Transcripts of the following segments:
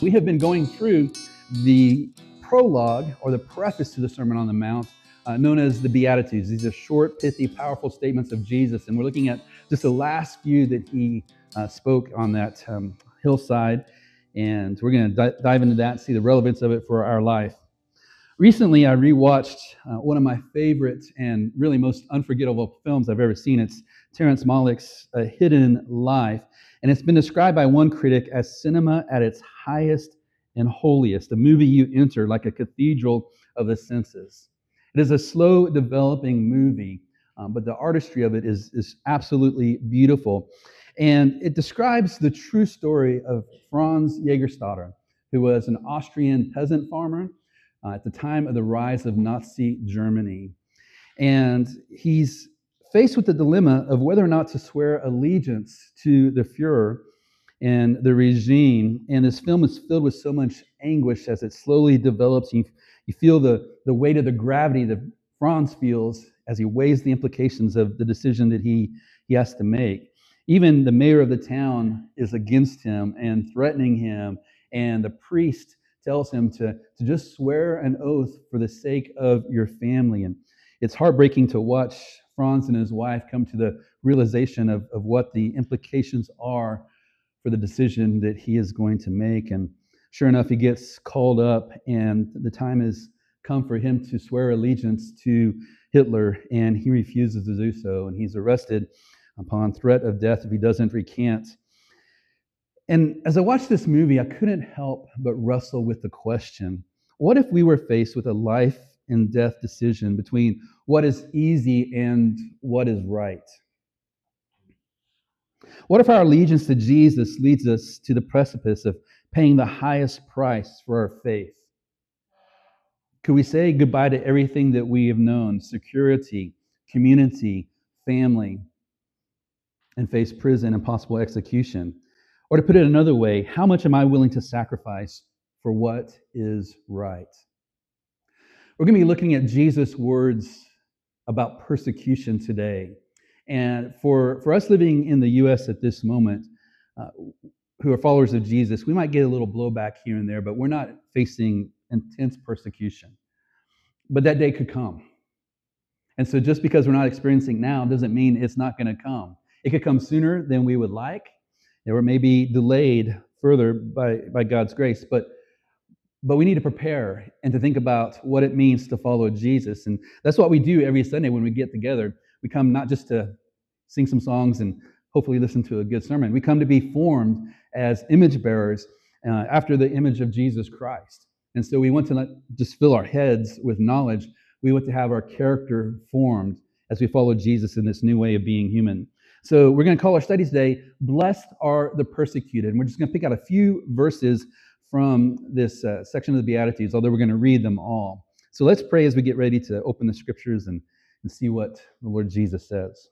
We have been going through the prologue or the preface to the Sermon on the Mount, known as the Beatitudes. These are short, pithy, powerful statements of Jesus, and we're looking at just the last few that he spoke on that hillside, and we're going to dive into that and see the relevance of it for our life. Recently, I rewatched one of my favorite and really most unforgettable films I've ever seen. It's Terrence Malick's A Hidden Life, and it's been described by one critic as cinema at its highest and holiest, a movie you enter like a cathedral of the senses. It is a slow developing movie, but the artistry of it is absolutely beautiful. And it describes the true story of Franz Jägerstätter, who was an Austrian peasant farmer at the time of the rise of Nazi Germany. And he's faced with the dilemma of whether or not to swear allegiance to the Fuhrer and the regime. And this film is filled with so much anguish as it slowly develops. You feel the weight of the gravity that Franz feels as he weighs the implications of the decision that he has to make. Even the mayor of the town is against him and threatening him, and the priest tells him to just swear an oath for the sake of your family. And it's heartbreaking to watch Franz and his wife come to the realization of what the implications are for the decision that he is going to make. And sure enough, he gets called up, and the time has come for him to swear allegiance to Hitler, and he refuses to do so, and he's arrested upon threat of death if he doesn't recant. And as I watched this movie, I couldn't help but wrestle with the question, what if we were faced with a life and death decision between what is easy and what is right? What if our allegiance to Jesus leads us to the precipice of paying the highest price for our faith? Could we say goodbye to everything that we have known, security, community, family, and face prison and possible execution? Or to put it another way, how much am I willing to sacrifice for what is right? We're going to be looking at Jesus' words about persecution today. And for us living in the U.S. at this moment, who are followers of Jesus, we might get a little blowback here and there, but we're not facing intense persecution. But that day could come. And so just because we're not experiencing now doesn't mean it's not going to come. It could come sooner than we would like, or it may be delayed further by God's grace. But we need to prepare and to think about what it means to follow Jesus. And that's what we do every Sunday when we get together. We come not just to sing some songs and hopefully listen to a good sermon. We come to be formed as image bearers after the image of Jesus Christ. And so we want to not just fill our heads with knowledge. We want to have our character formed as we follow Jesus in this new way of being human. So we're going to call our study today, Blessed Are the Persecuted. And we're just going to pick out a few verses from this section of the Beatitudes, although we're going to read them all. So let's pray as we get ready to open the scriptures and see what the Lord Jesus says.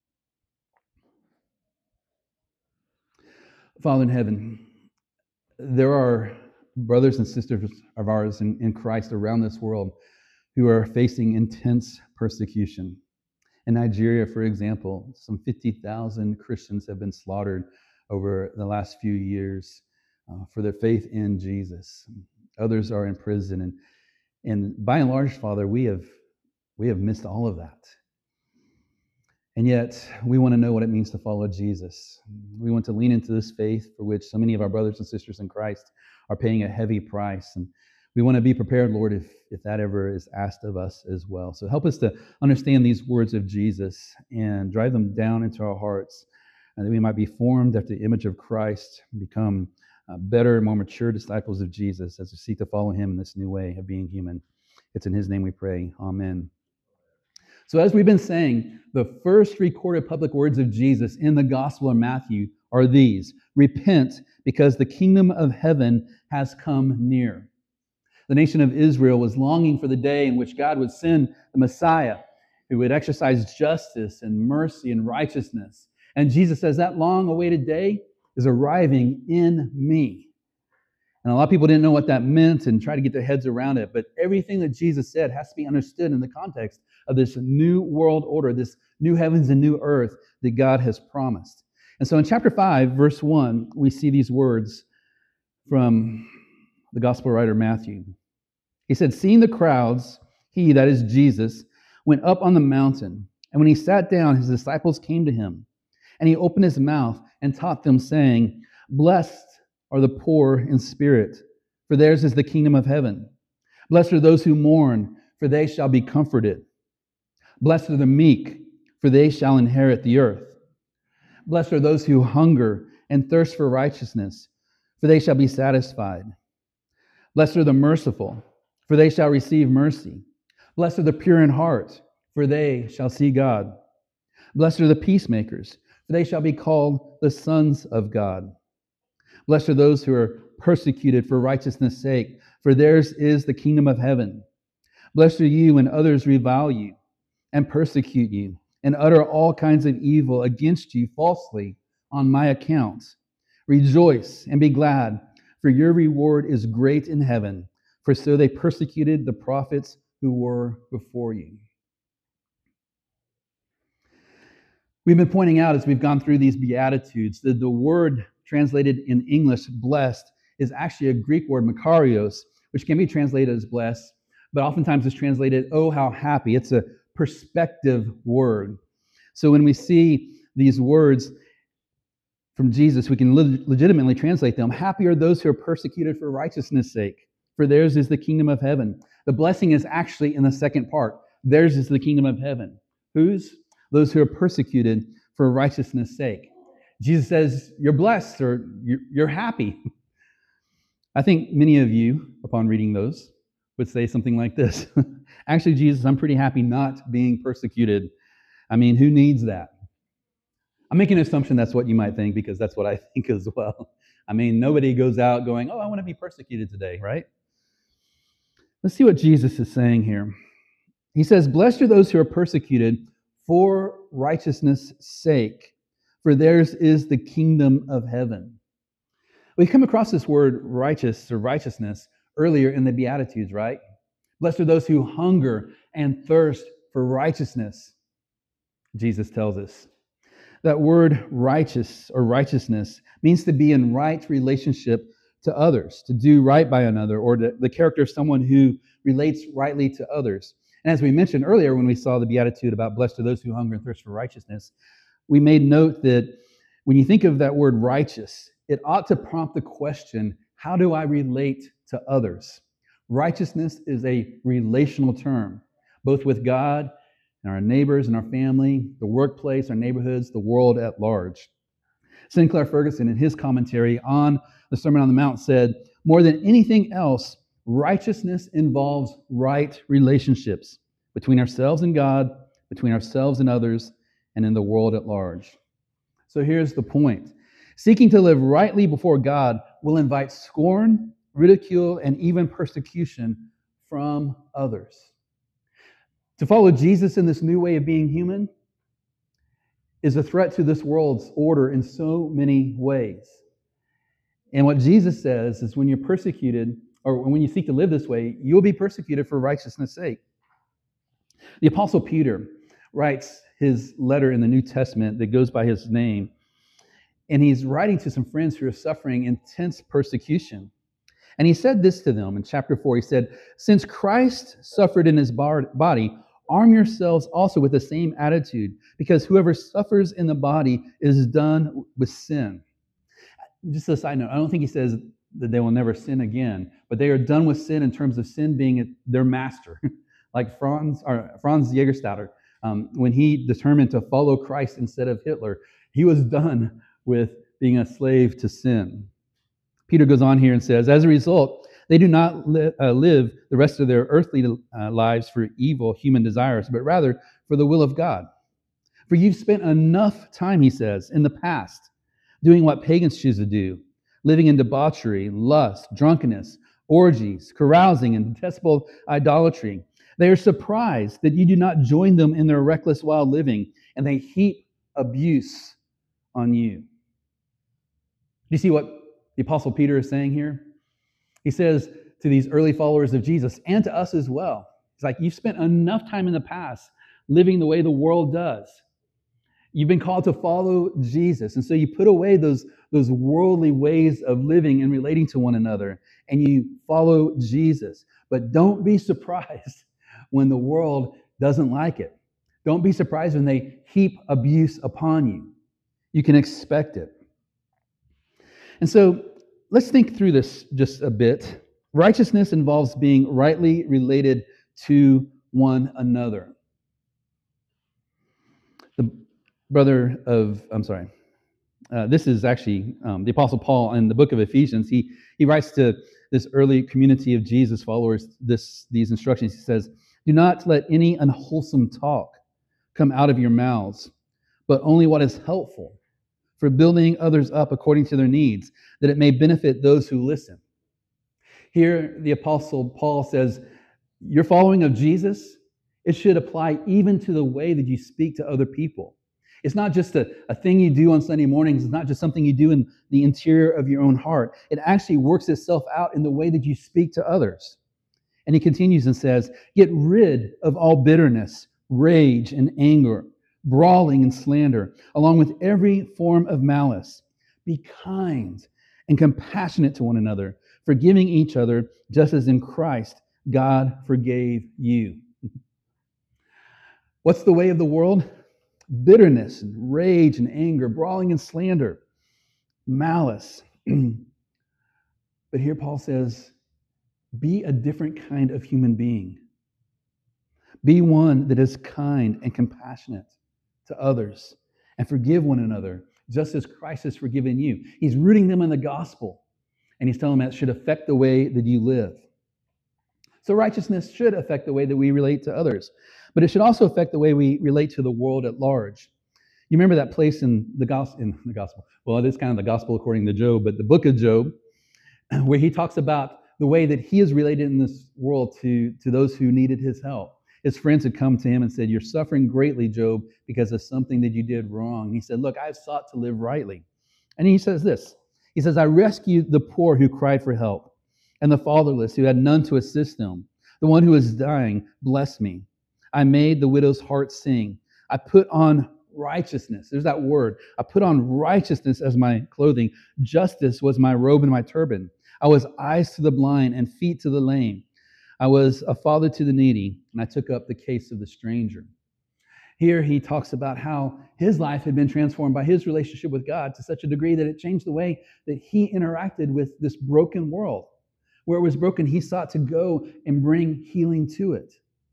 Father in heaven, there are brothers and sisters of ours in Christ around this world who are facing intense persecution. In Nigeria, for example, some 50,000 Christians have been slaughtered over the last few years for their faith in Jesus. Others are in prison, and by and large, Father, we have missed all of that. And yet, we want to know what it means to follow Jesus. We want to lean into this faith for which so many of our brothers and sisters in Christ are paying a heavy price. And we want to be prepared, Lord, if that ever is asked of us as well. So help us to understand these words of Jesus and drive them down into our hearts, and that we might be formed after the image of Christ and become better and more mature disciples of Jesus as we seek to follow him in this new way of being human. It's in his name we pray. Amen. So as we've been saying, the first recorded public words of Jesus in the Gospel of Matthew are these: repent, because the kingdom of heaven has come near. The nation of Israel was longing for the day in which God would send the Messiah who would exercise justice and mercy and righteousness. And Jesus says that long-awaited day is arriving in me. And a lot of people didn't know what that meant and try to get their heads around it. But everything that Jesus said has to be understood in the context of this new world order, this new heavens and new earth that God has promised. And so in chapter 5, verse 1, we see these words from the gospel writer Matthew. He said, seeing the crowds, he, that is Jesus, went up on the mountain. And when he sat down, his disciples came to him. And he opened his mouth and taught them, saying, blessed are the poor in spirit, for theirs is the kingdom of heaven. Blessed are those who mourn, for they shall be comforted. Blessed are the meek, for they shall inherit the earth. Blessed are those who hunger and thirst for righteousness, for they shall be satisfied. Blessed are the merciful, for they shall receive mercy. Blessed are the pure in heart, for they shall see God. Blessed are the peacemakers, for they shall be called the sons of God. Blessed are those who are persecuted for righteousness' sake, for theirs is the kingdom of heaven. Blessed are you when others revile you and persecute you and utter all kinds of evil against you falsely on my account. Rejoice and be glad, for your reward is great in heaven, for so they persecuted the prophets who were before you. We've been pointing out as we've gone through these Beatitudes that the word translated in English, blessed, is actually a Greek word, makarios, which can be translated as blessed, but oftentimes it's translated, oh, how happy. It's a perspective word. So when we see these words from Jesus, we can legitimately translate them. Happy are those who are persecuted for righteousness' sake, for theirs is the kingdom of heaven. The blessing is actually in the second part. Theirs is the kingdom of heaven. Whose? Those who are persecuted for righteousness' sake. Jesus says, you're blessed or you're happy. I think many of you, upon reading those, would say something like this. Actually, Jesus, I'm pretty happy not being persecuted. I mean, who needs that? I'm making an assumption that's what you might think because that's what I think as well. I mean, nobody goes out going, oh, I want to be persecuted today, right? Let's see what Jesus is saying here. He says, blessed are those who are persecuted for righteousness' sake, for theirs is the kingdom of heaven. We come across this word righteous or righteousness earlier in the Beatitudes, right? Blessed are those who hunger and thirst for righteousness, Jesus tells us. That word righteous or righteousness means to be in right relationship to others, to do right by another, or the character of someone who relates rightly to others. And as we mentioned earlier when we saw the Beatitude about blessed are those who hunger and thirst for righteousness, we made note that when you think of that word righteous, it ought to prompt the question, how do I relate to others? Righteousness is a relational term, both with God and our neighbors and our family, the workplace, our neighborhoods, the world at large. Sinclair Ferguson, in his commentary on the Sermon on the Mount, said, more than anything else, righteousness involves right relationships between ourselves and God, between ourselves and others, and in the world at large. So here's the point. Seeking to live rightly before God will invite scorn, ridicule, and even persecution from others. To follow Jesus in this new way of being human is a threat to this world's order in so many ways. And what Jesus says is when you're persecuted, or when you seek to live this way, you'll be persecuted for righteousness' sake. The Apostle Peter writes his letter in the New Testament that goes by his name, and he's writing to some friends who are suffering intense persecution. And he said this to them in chapter 4. He said, since Christ suffered in his body, arm yourselves also with the same attitude, because whoever suffers in the body is done with sin. Just a side note, I don't think he says that they will never sin again, but they are done with sin in terms of sin being their master. Like Franz Jägerstätter, when he determined to follow Christ instead of Hitler, he was done with being a slave to sin. Peter goes on here and says, as a result, they do not live the rest of their earthly lives for evil human desires, but rather for the will of God. For you've spent enough time, he says, in the past, doing what pagans choose to do, living in debauchery, lust, drunkenness, orgies, carousing, and detestable idolatry. They are surprised that you do not join them in their reckless wild living, and they heap abuse on you. Do you see what the Apostle Peter is saying here? He says to these early followers of Jesus and to us as well, it's like you've spent enough time in the past living the way the world does. You've been called to follow Jesus, and so you put away those those worldly ways of living and relating to one another, and you follow Jesus. But don't be surprised when the world doesn't like it. Don't be surprised when they heap abuse upon you. You can expect it. And so let's think through this just a bit. Righteousness involves being rightly related to one another. This is actually the Apostle Paul in the book of Ephesians. He writes to this early community of Jesus followers these instructions. He says, "Do not let any unwholesome talk come out of your mouths, but only what is helpful for building others up according to their needs, that it may benefit those who listen." Here, the Apostle Paul says, your following of Jesus, it should apply even to the way that you speak to other people. It's not just a thing you do on Sunday mornings. It's not just something you do in the interior of your own heart. It actually works itself out in the way that you speak to others. And he continues and says, "Get rid of all bitterness, rage, and anger, brawling and slander, along with every form of malice. Be kind and compassionate to one another, forgiving each other, just as in Christ God forgave you." What's the way of the world? Bitterness and rage and anger, brawling and slander, malice. But here Paul says, be a different kind of human being. Be one that is kind and compassionate to others and forgive one another, just as Christ has forgiven you. He's rooting them in the gospel, and he's telling them that should affect the way that you live. So righteousness should affect the way that we relate to others, but it should also affect the way we relate to the world at large. You remember that place in the gospel? Well, it is kind of the gospel according to Job, but the book of Job, where he talks about the way that he is related in this world to those who needed his help. His friends had come to him and said, "You're suffering greatly, Job, because of something that you did wrong." He said, "Look, I've sought to live rightly." And he says this. He says, "I rescued the poor who cried for help, and the fatherless who had none to assist them. The one who was dying blessed me. I made the widow's heart sing. I put on righteousness." There's that word. "I put on righteousness as my clothing. Justice was my robe and my turban. I was eyes to the blind and feet to the lame. I was a father to the needy, and I took up the case of the stranger." Here he talks about how his life had been transformed by his relationship with God to such a degree that it changed the way that he interacted with this broken world. Where it was broken, he sought to go and bring healing to it.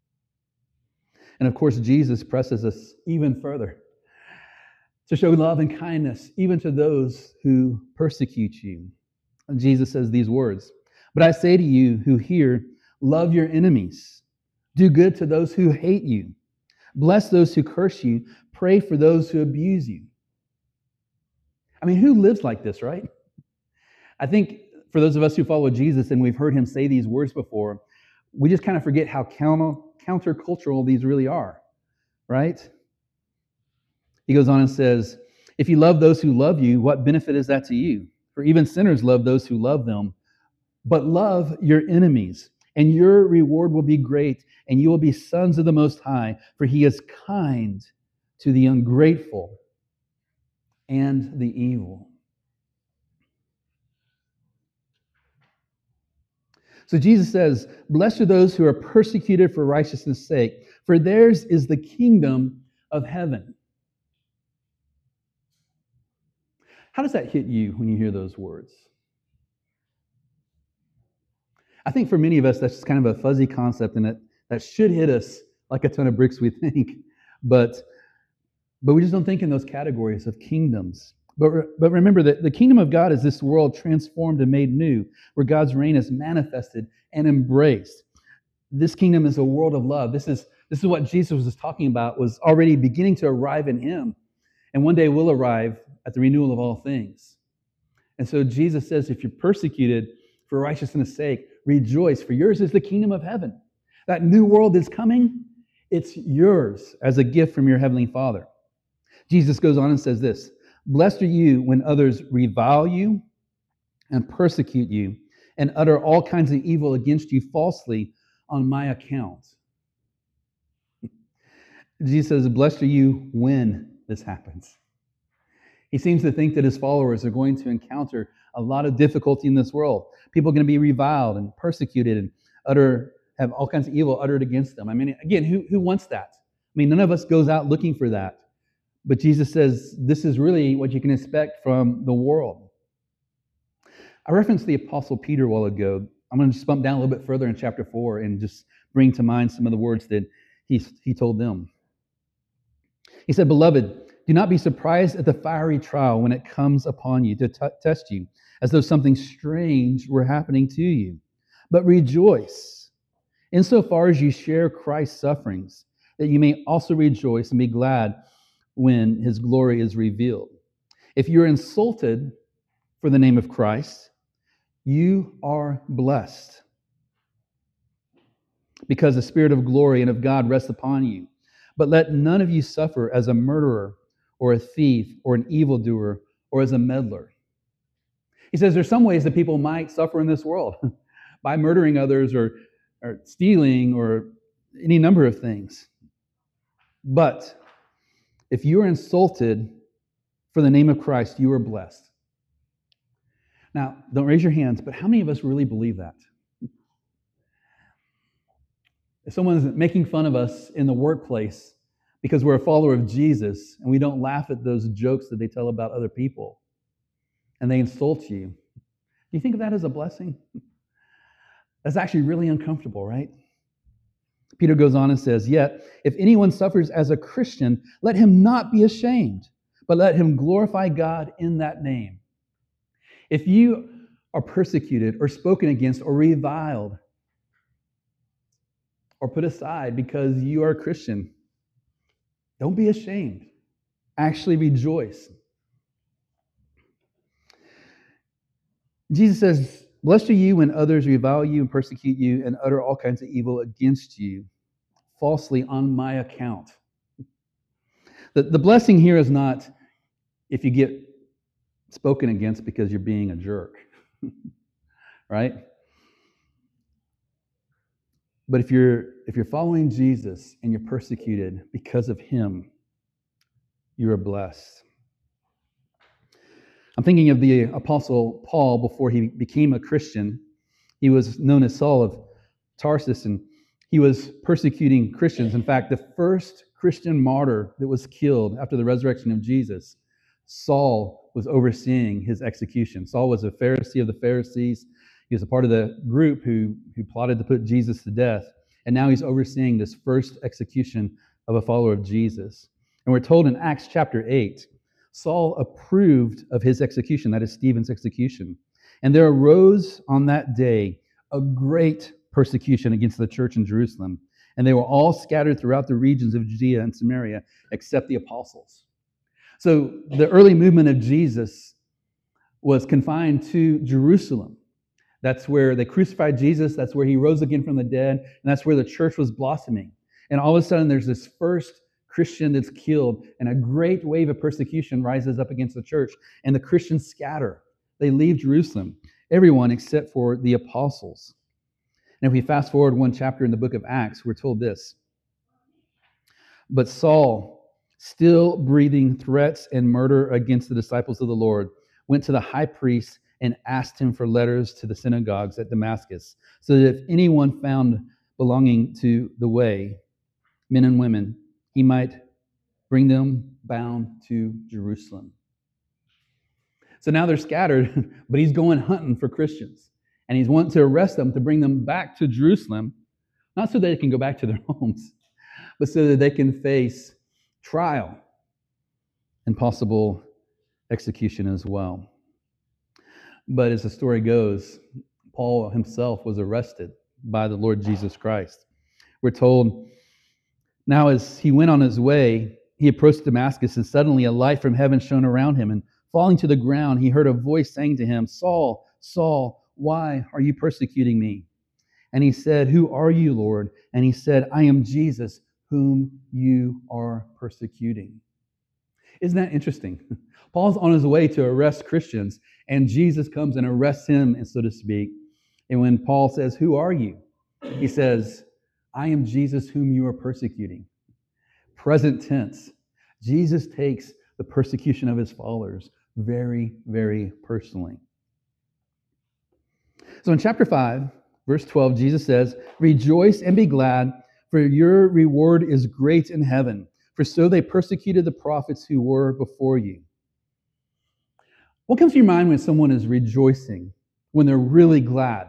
And of course, Jesus presses us even further to show love and kindness even to those who persecute you. And Jesus says these words, "But I say to you who hear, love your enemies. Do good to those who hate you. Bless those who curse you. Pray for those who abuse you." I mean, who lives like this, right? I think for those of us who follow Jesus and we've heard him say these words before, we just kind of forget how countercultural these really are, right? He goes on and says, "If you love those who love you, what benefit is that to you? For even sinners love those who love them. But love your enemies, and your reward will be great, and you will be sons of the Most High, for he is kind to the ungrateful and the evil." So Jesus says, "Blessed are those who are persecuted for righteousness' sake, for theirs is the kingdom of heaven." How does that hit you when you hear those words? I think for many of us, that's just kind of a fuzzy concept, and that should hit us like a ton of bricks, we think. But we just don't think in those categories of kingdoms. But remember that the kingdom of God is this world transformed and made new, where God's reign is manifested and embraced. This kingdom is a world of love. This is what Jesus was talking about, was already beginning to arrive in him, and one day will arrive at the renewal of all things. And so Jesus says, if you're persecuted for righteousness' sake, rejoice, for yours is the kingdom of heaven. That new world is coming. It's yours as a gift from your heavenly Father. Jesus goes on and says this, "Blessed are you when others revile you and persecute you and utter all kinds of evil against you falsely on my account." Jesus says, blessed are you when this happens. He seems to think that his followers are going to encounter a lot of difficulty in this world. People are going to be reviled and persecuted and have all kinds of evil uttered against them. I mean, again, who wants that? I mean, none of us goes out looking for that. But Jesus says this is really what you can expect from the world. I referenced the Apostle Peter a while ago. I'm going to just bump down a little bit further in chapter 4 and just bring to mind some of the words that he told them. He said, "Beloved, do not be surprised at the fiery trial when it comes upon you to test you, as though something strange were happening to you. But rejoice, insofar as you share Christ's sufferings, that you may also rejoice and be glad when his glory is revealed. If you're insulted for the name of Christ, you are blessed, because the Spirit of glory and of God rests upon you. But let none of you suffer as a murderer or a thief or an evildoer or as a meddler." He says there's some ways that people might suffer in this world by murdering others or stealing or any number of things. But if you are insulted for the name of Christ, you are blessed. Now, don't raise your hands, but how many of us really believe that? If someone's making fun of us in the workplace because we're a follower of Jesus and we don't laugh at those jokes that they tell about other people and they insult you, do you think of that as a blessing? That's actually really uncomfortable, right? Peter goes on and says, "Yet, if anyone suffers as a Christian, let him not be ashamed, but let him glorify God in that name." If you are persecuted or spoken against or reviled or put aside because you are a Christian, don't be ashamed. Actually rejoice. Jesus says, "Blessed are you when others revile you and persecute you and utter all kinds of evil against you falsely on my account." The blessing here is not if you get spoken against because you're being a jerk, right? But if you're following Jesus and you're persecuted because of him, you are blessed. I'm thinking of the Apostle Paul before he became a Christian. He was known as Saul of Tarsus, and he was persecuting Christians. In fact, the first Christian martyr that was killed after the resurrection of Jesus, Saul was overseeing his execution. Saul was a Pharisee of the Pharisees. He was a part of the group who plotted to put Jesus to death. And now he's overseeing this first execution of a follower of Jesus. And we're told in Acts chapter 8, Saul approved of his execution, that is Stephen's execution. And there arose on that day a great persecution against the church in Jerusalem. And they were all scattered throughout the regions of Judea and Samaria, except the apostles. So the early movement of Jesus was confined to Jerusalem. That's where they crucified Jesus. That's where he rose again from the dead. And that's where the church was blossoming. And all of a sudden, there's this first Christian that's killed, and a great wave of persecution rises up against the church. And the Christians scatter. They leave Jerusalem, everyone except for the apostles. And if we fast forward one chapter in the book of Acts, we're told this: "But Saul, still breathing threats and murder against the disciples of the Lord, went to the high priest and asked him for letters to the synagogues at Damascus, so that if anyone found belonging to the way, men and women, he might bring them bound to Jerusalem." So now they're scattered, but he's going hunting for Christians. And he's wanting to arrest them to bring them back to Jerusalem, not so they can go back to their homes, but so that they can face trial and possible execution as well. But as the story goes, Paul himself was arrested by the Lord Jesus Christ. We're told, now as he went on his way, he approached Damascus, and suddenly a light from heaven shone around him, and falling to the ground, he heard a voice saying to him, "Saul, Saul, why are you persecuting me?" And he said, "Who are you, Lord?" And he said, "I am Jesus, whom you are persecuting." Isn't that interesting? Paul's on his way to arrest Christians, and Jesus comes and arrests him, so to speak. And when Paul says, "Who are you?" he says, "I am Jesus whom you are persecuting." Present tense. Jesus takes the persecution of his followers very, very personally. So in chapter 5, verse 12, Jesus says, "Rejoice and be glad, for your reward is great in heaven, for so they persecuted the prophets who were before you." What comes to your mind when someone is rejoicing, when they're really glad?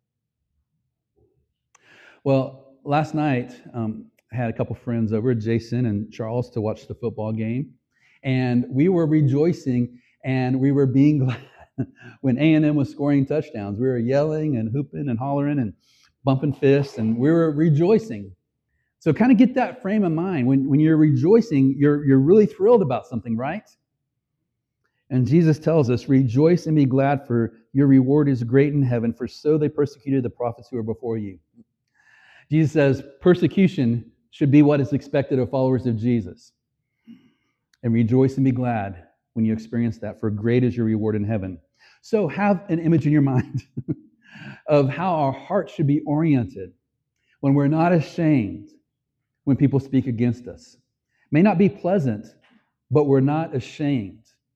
Well, last night, I had a couple friends over, Jason and Charles, to watch the football game. And we were rejoicing and we were being glad when A&M was scoring touchdowns. We were yelling and hooping and hollering and bumping fists, and we were rejoicing. So kind of get that frame of mind. When you're rejoicing, you're really thrilled about something, right? And Jesus tells us, "Rejoice and be glad, for your reward is great in heaven, for so they persecuted the prophets who were before you." Jesus says persecution should be what is expected of followers of Jesus. And rejoice and be glad when you experience that, for great is your reward in heaven. So have an image in your mind of how our hearts should be oriented when we're not ashamed when people speak against us. It may not be pleasant, but we're not ashamed.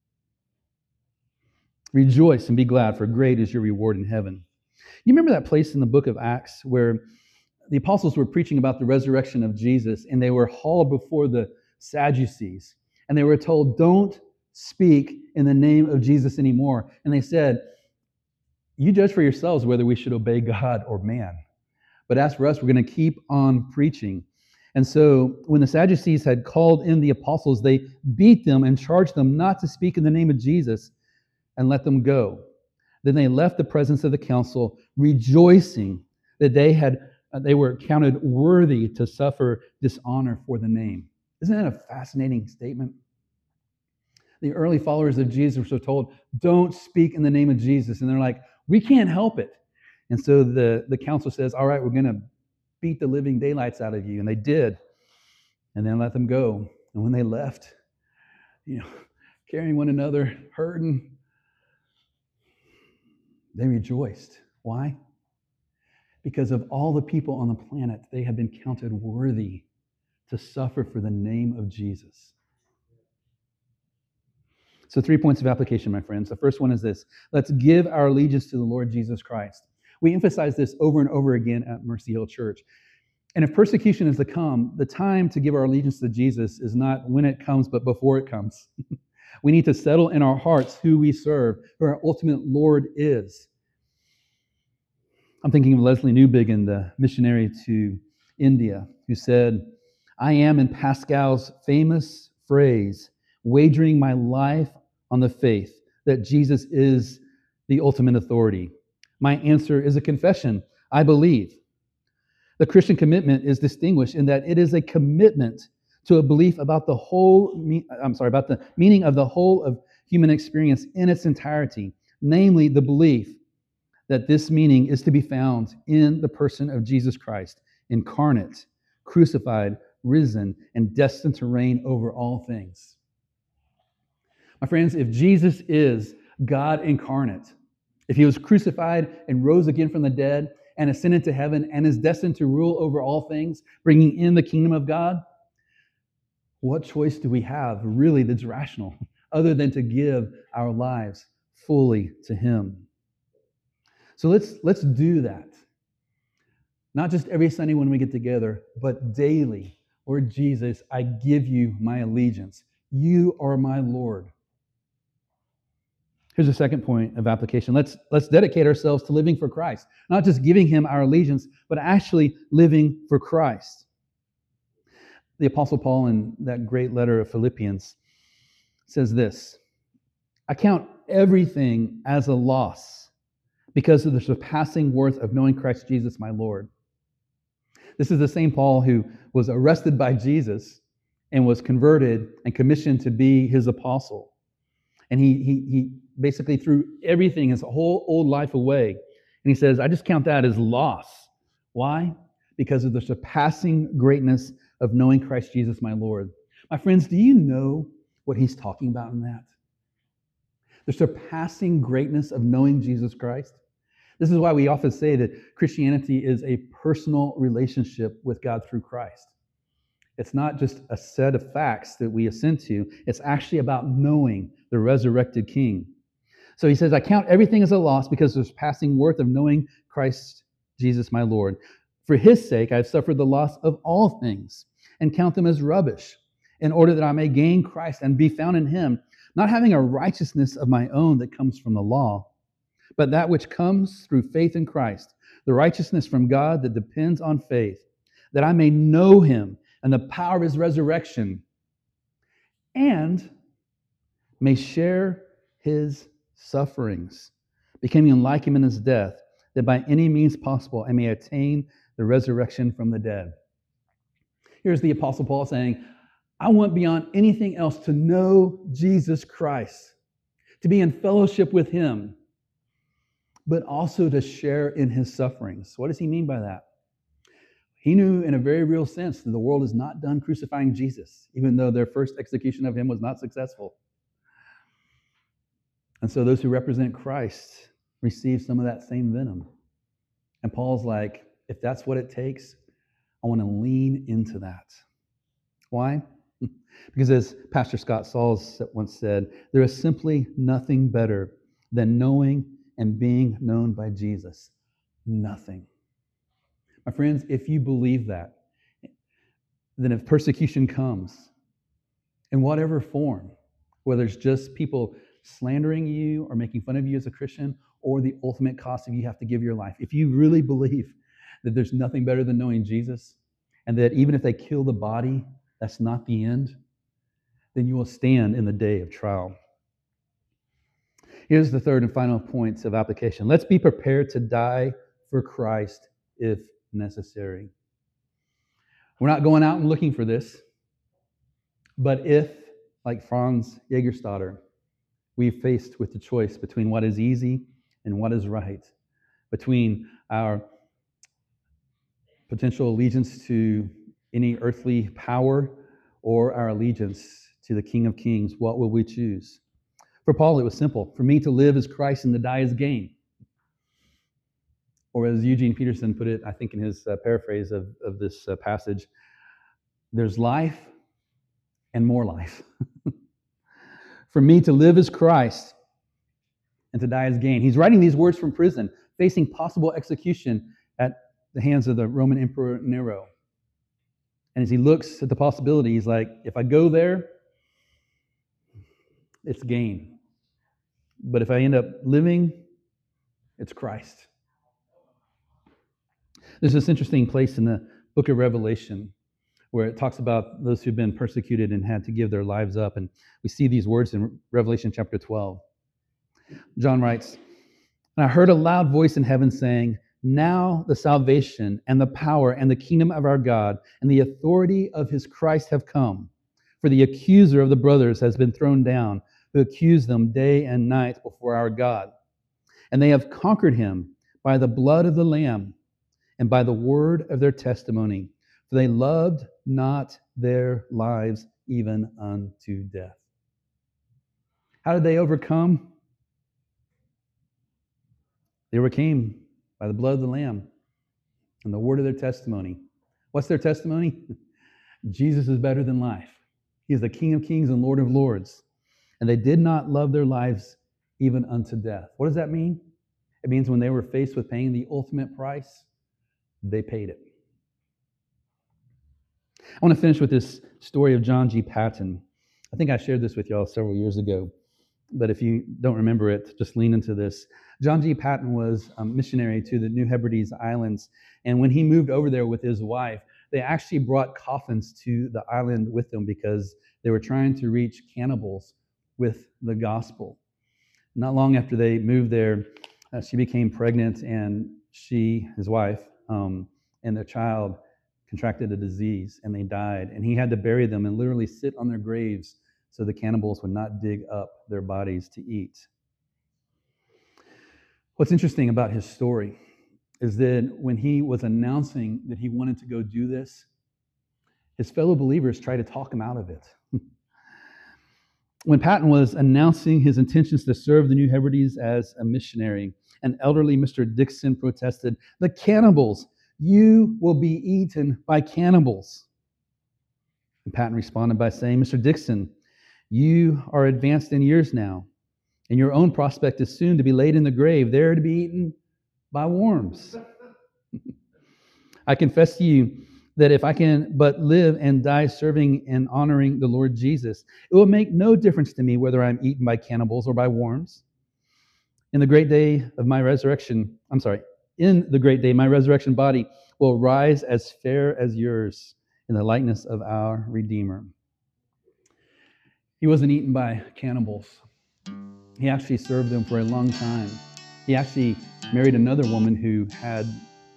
Rejoice and be glad, for great is your reward in heaven. You remember that place in the book of Acts where the apostles were preaching about the resurrection of Jesus, and they were hauled before the Sadducees, and they were told, "Don't speak in the name of Jesus anymore." And they said, "You judge for yourselves whether we should obey God or man. But as for us, we're going to keep on preaching." And so when the Sadducees had called in the apostles, they beat them and charged them not to speak in the name of Jesus and let them go. Then they left the presence of the council, rejoicing that they were counted worthy to suffer dishonor for the name. Isn't that a fascinating statement? The early followers of Jesus were told, "Don't speak in the name of Jesus." And they're like, "We can't help it." And so the council says, "All right, we're going to beat the living daylights out of you." And they did. And then let them go. And when they left, carrying one another, hurting, they rejoiced. Why? Because of all the people on the planet, they have been counted worthy to suffer for the name of Jesus. So 3 points of application, my friends. The first one is this: let's give our allegiance to the Lord Jesus Christ. We emphasize this over and over again at Mercy Hill Church. And if persecution is to come, the time to give our allegiance to Jesus is not when it comes, but before it comes. We need to settle in our hearts who we serve, who our ultimate Lord is. I'm thinking of Leslie Newbigin, the missionary to India, who said, "I am, in Pascal's famous phrase, wagering my life on the faith that Jesus is the ultimate authority. My answer is a confession. I believe." The Christian commitment is distinguished in that it is a commitment to a belief about the meaning of the whole of human experience in its entirety, namely the belief that this meaning is to be found in the person of Jesus Christ, incarnate, crucified, risen, and destined to reign over all things. My friends, if Jesus is God incarnate, if he was crucified and rose again from the dead and ascended to heaven and is destined to rule over all things, bringing in the kingdom of God, what choice do we have really that's rational other than to give our lives fully to him? So let's do that. Not just every Sunday when we get together, but daily. Lord Jesus, I give you my allegiance. You are my Lord. Here's a second point of application. Let's dedicate ourselves to living for Christ. Not just giving him our allegiance, but actually living for Christ. The Apostle Paul, in that great letter of Philippians, says this: "I count everything as a loss because of the surpassing worth of knowing Christ Jesus my Lord." This is the same Paul who was arrested by Jesus and was converted and commissioned to be his apostle. And he basically threw everything, his whole old life away. And he says, "I just count that as loss." Why? Because of the surpassing greatness of knowing Christ Jesus my Lord. My friends, do you know what he's talking about in that? The surpassing greatness of knowing Jesus Christ. This is why we often say that Christianity is a personal relationship with God through Christ. It's not just a set of facts that we assent to. It's actually about knowing the resurrected King. So he says, I count everything as a loss because there's passing worth of knowing Christ Jesus my Lord. For his sake, I have suffered the loss of all things and count them as rubbish, in order that I may gain Christ and be found in him, not having a righteousness of my own that comes from the law, but that which comes through faith in Christ, the righteousness from God that depends on faith, that I may know him and the power of his resurrection, and may share his sufferings, becoming like him in his death, that by any means possible I may attain the resurrection from the dead. Here's the Apostle Paul saying, I want beyond anything else to know Jesus Christ, to be in fellowship with him, but also to share in his sufferings. What does he mean by that? He knew in a very real sense that the world is not done crucifying Jesus, even though their first execution of him was not successful. And so those who represent Christ receive some of that same venom. And Paul's like, if that's what it takes, I want to lean into that. Why? Because as Pastor Scott Sauls once said, there is simply nothing better than knowing and being known by Jesus. Nothing. My friends, if you believe that, then if persecution comes, in whatever form, whether it's just people slandering you or making fun of you as a Christian, or the ultimate cost of you have to give your life, if you really believe that there's nothing better than knowing Jesus, and that even if they kill the body, that's not the end, then you will stand in the day of trial. Here's the third and final point of application. Let's be prepared to die for Christ if necessary. We're not going out and looking for this, but if, like Franz Jägerstätter, we're faced with the choice between what is easy and what is right, between our potential allegiance to any earthly power or our allegiance to the King of Kings, what will we choose? For Paul, it was simple. For me to live is Christ and to die is gain. Or as Eugene Peterson put it, I think in his paraphrase of this passage, there's life and more life. For me to live is Christ and to die is gain. He's writing these words from prison, facing possible execution at the hands of the Roman Emperor Nero. And as he looks at the possibility, he's like, if I go there, it's gain. But if I end up living, it's Christ. There's this interesting place in the book of Revelation where it talks about those who've been persecuted and had to give their lives up. And we see these words in Revelation chapter 12. John writes, and I heard a loud voice in heaven saying, now the salvation and the power and the kingdom of our God and the authority of his Christ have come. For the accuser of the brothers has been thrown down, who accused them day and night before our God. And they have conquered him by the blood of the Lamb and by the word of their testimony. For they loved not their lives even unto death. How did they overcome? They overcame by the blood of the Lamb and the word of their testimony. What's their testimony? Jesus is better than life. He is the King of Kings and Lord of Lords. And they did not love their lives even unto death. What does that mean? It means when they were faced with paying the ultimate price, they paid it. I want to finish with this story of John G. Paton. I think I shared this with y'all several years ago, but if you don't remember it, just lean into this. John G. Paton was a missionary to the New Hebrides Islands, and when he moved over there with his wife, they actually brought coffins to the island with them because they were trying to reach cannibals with the gospel. Not long after they moved there, she became pregnant, and she, his wife, and their child contracted a disease, and they died. And he had to bury them and literally sit on their graves so the cannibals would not dig up their bodies to eat. What's interesting about his story is that when he was announcing that he wanted to go do this, his fellow believers tried to talk him out of it. When Paton was announcing his intentions to serve the New Hebrides as a missionary, an elderly Mr. Dixon protested, "The cannibals! You will be eaten by cannibals." And Patton responded by saying, Mr. Dixon, you are advanced in years now, and your own prospect is soon to be laid in the grave, there to be eaten by worms. I confess to you that if I can but live and die serving and honoring the Lord Jesus, it will make no difference to me whether I'm eaten by cannibals or by worms. In the great day of my resurrection, in the great day, my resurrection body will rise as fair as yours in the likeness of our Redeemer. He wasn't eaten by cannibals. He actually served them for a long time. He actually married another woman who had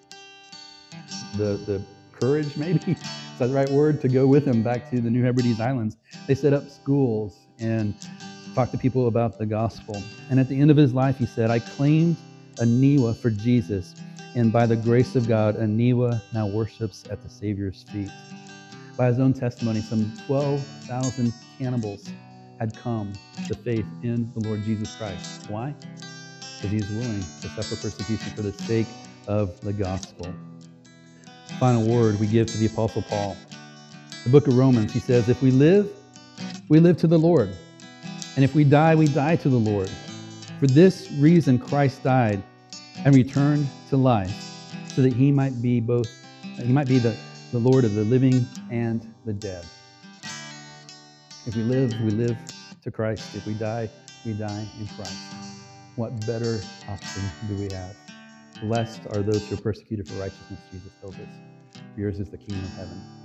the courage, maybe, is that the right word, to go with him back to the New Hebrides Islands. They set up schools and talked to people about the gospel. And at the end of his life, he said, I claimed Aniwa for Jesus, and by the grace of God, Aniwa now worships at the Savior's feet. By his own testimony, some 12,000 cannibals had come to faith in the Lord Jesus Christ. Why? Because he is willing to suffer persecution for the sake of the gospel. Final word we give to the Apostle Paul. The book of Romans, he says, if we live to the Lord. And if we die to the Lord. For this reason Christ died and returned to life, so that he might be the Lord of the living and the dead. If we live to Christ. If we die in Christ. What better option do we have? Blessed are those who are persecuted for righteousness, Jesus tells us. Yours is the kingdom of heaven.